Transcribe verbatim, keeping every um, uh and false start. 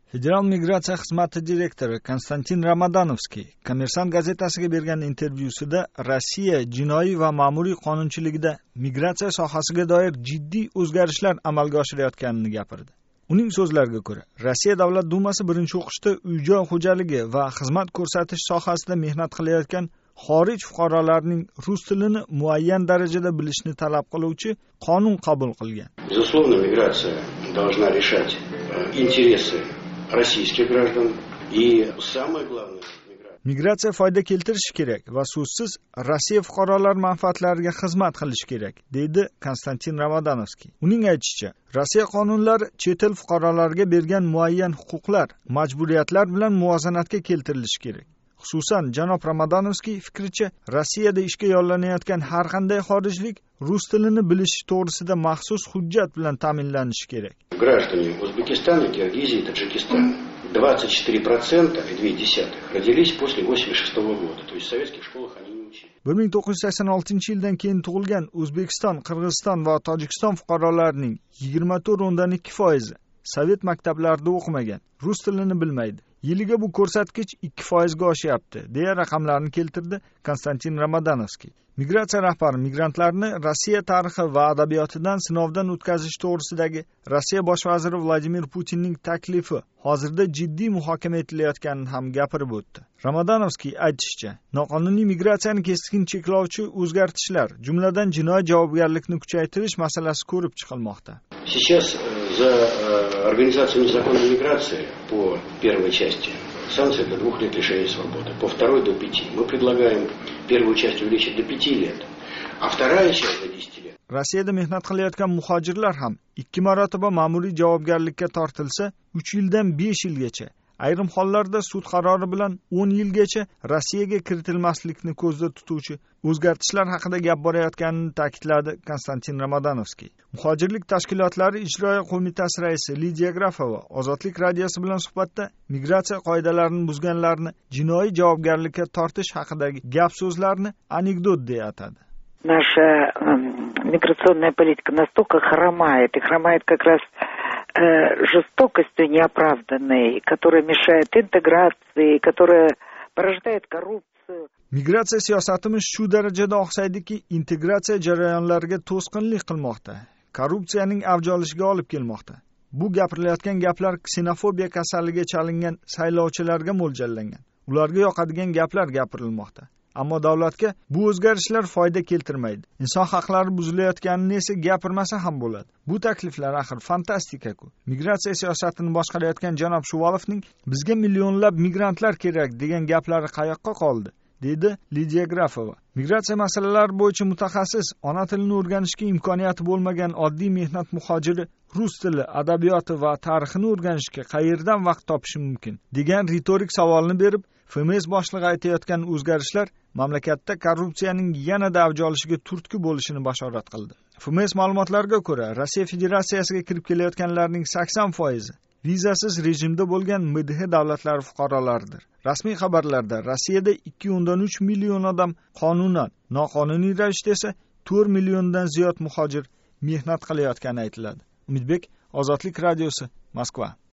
Federal migratsiya xizmati direktori Konstantin Ramadonovskiy Kommersant gazetasiga bergan intervyusida Rossiya jinoiy va ma'muriy qonunchiligida migratsiya sohasiga doir jiddiy o'zgarishlar amalga oshirayotganini gapirdi. Uning so'zlariga ko'ra, Rossiya Davlat dumasi birinchi o'qishda uy-joy xo'jaligi va xizmat ko'rsatish sohasida mehnat qilayotgan xorij fuqarolarining rus tilini muayyan darajada bilishni talab qiluvchi qonun qabul qilgan. Безусловно, миграция должна решать интересы российских граждан и самое главное migratsiya foyda keltirishi kerak va so'zsiz Rossiya fuqarolari manfaatlariga xizmat qilishi kerak, deydi Konstantin Ramadonovskiy. Uning aytishicha, Rossiya qonunlari chet el fuqarolariga bergan muayyan huquqlar, majburiyatlar bilan muvozanatga keltirilishi kerak. Xususan, janob Ramadonovskiy fikricha, Rossiyada ishga yollanayotgan har qanday xorijlik rus tilini bilishi to'g'risida maxsus hujjat bilan ta'minlanishi kerak. Граждане Узбекистана, Киргизии и Таджикистана двадцать четыре процента и две десятых родились после восемьдесят шестого года, то есть в советских школах они не учились. bir ming to'qqiz yuz sakson oltinchi yildan keyin tug'ilgan O'zbekiston, Qirg'iziston va Tojikiston fuqarolarining yigirma to'rt o'ndan ikki foizi sovet maktablarida o'qimagan, rus tilini bilmaydi. Yiliga bu ko'rsatkich ikki foizga oshyapti, deya raqamlarni keltirdi Konstantin Ramadonovskiy. Migratsiya rahbari migrantlarni Rossiya tarixi va adabiyotidan sinovdan o'tkazish to'g'risidagi Rossiya bosh vaziri Vladimir Putinning taklifi hozirda jiddiy muhokama etilayotganini ham gapirib o'tdi. Ramadonovskiy aytishicha, noqonuniy migratsiyani keskin cheklovchi o'zgartishlar, jumladan jinoiy javobgarlikni kuchaytirish masalasi ko'rib chiqilmoqda. Сейчас за организацию незаконной миграции по первой части санкции до двух лет лишения свободы, по второй до пяти. Мы предлагаем первую часть увеличить до пяти лет, а вторая часть до десяти лет. Rossiyada mehnat qilayotgan muhojirlar ham ikki marotaba ma'muriy javobgarlikka tortilsa, uch yildan besh yilgacha, ayrim hollarda sud qarori bilan o'n yilgacha Rossiyaga kiritilmaslikni ko'zda tutuvchi o'zgartishlar haqida gap borayotganini ta'kidladi Konstantin Ramadonovskiy. Muhojirlik tashkilotlari ijroiya qo'mitasi raisi Lidiya Grafova Ozodlik radiosi bilan suhbatda migratsiya qoidalarini buzganlarni jinoiy javobgarlikka tortish haqidagi gap so'zlarni anekdot deya atadi. Наша миграционная политика настолько хромает, и хромает как раз жестокостью неоправданной, которая мешает интеграции, которая порождает коррупцию. Migratsiya siyosatimiz shu darajada oqsaydiki, integratsiya jarayonlariga to'sqinlik qilmoqda, korrupsiyaning avj olishiga olib kelmoqda. Bu gapirilayotgan gaplar ksenofobiya kasalligiga chalingan saylovchilarga mo'ljallangan. Ularga yoqadigan gaplar gapirilmoqda. Ammo davlatga bu o'zgarishlar foyda keltirmaydi. Inson haqlari buzilayotganini esa gapirmasa ham bo'ladi. Bu takliflar axir fantastika-ku. Migratsiya siyosatini boshqarayotgan janob Shuvalovning bizga millionlab migrantlar kerak degan gaplari qayoqqa qoldi, dedi Lidiya Grafova. Migratsiya masalalari bo'yicha mutaxassis, ona tilini o'rganishga imkoniyati bo'lmagan oddiy mehnat muhojiri rus tili, adabiyoti va tarixini o'rganishga qayerdan vaqt topishi mumkin degan ritorik savolni berib, F M S boshlig'i aytayotgan o'zgarishlar mamlakatda korrupsiyaning yanada avj olishiga turtki bo'lishini bashorat qildi. F M S ma'lumotlariga ko'ra, Rossiya Federatsiyasiga kirib kelayotganlarning sakson foizi vizasiz rejimda bo'lgan M D H davlatlari fuqarolaridir. Rasmiy xabarlarda Rossiyada ikki o'ndan uch million odam qonunan, noqonuniy ravishda esa to'rt milliondan ziyod muhojir mehnat qilayotgani aytiladi. Umidbek, Ozodlik radiosi, Moskva.